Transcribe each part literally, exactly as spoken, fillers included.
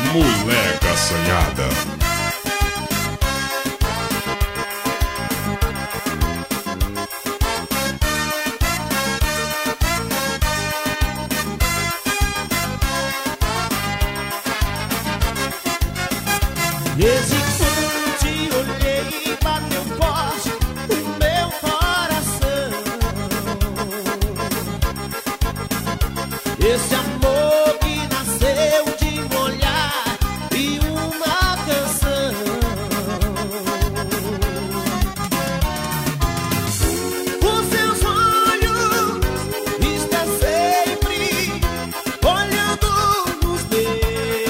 Moleca assanhada. Desde quando te olhei, bateu forte o meu coração. Esse amor que nasceu de um olhar e uma canção. Os seus olhos estão sempre olhando nos meus.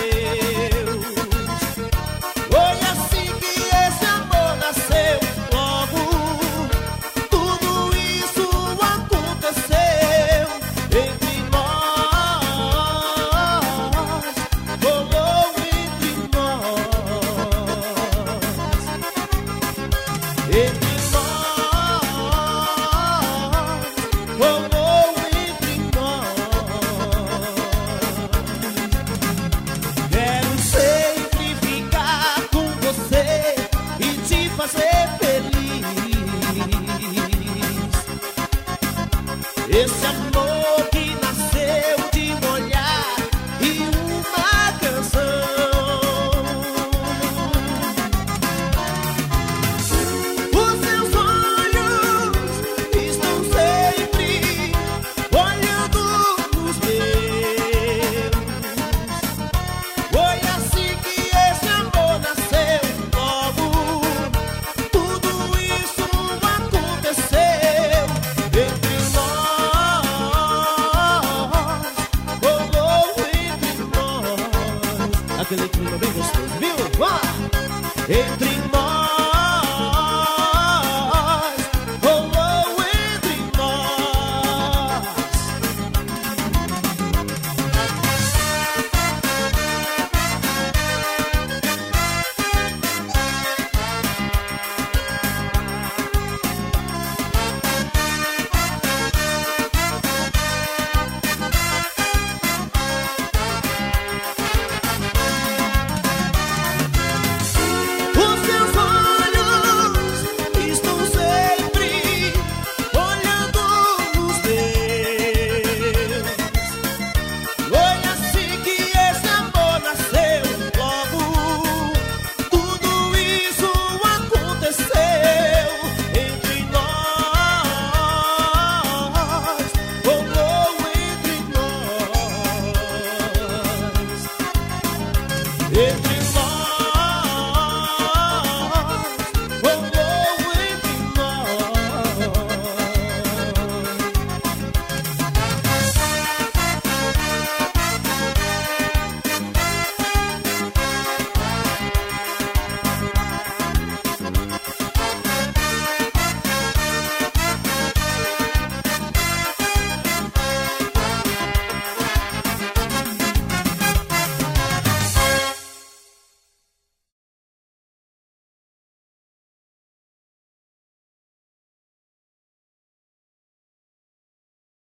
Foi assim que esse amor nasceu. Logo, tudo isso aconteceu entre nós. Rolou entre nós. Entre nós. Rolou entre nós. Quero sempre ficar com você e te fazer feliz. Esse amor que nasceu de um olhar e uma canção. Os seus olhos estão sempre olhando nos meus. Foi assim que esse amor nasceu. Logo, tudo isso aconteceu entre nós. Rolou entre nós. Aquele clima bem gostoso, viu? Ah! Entre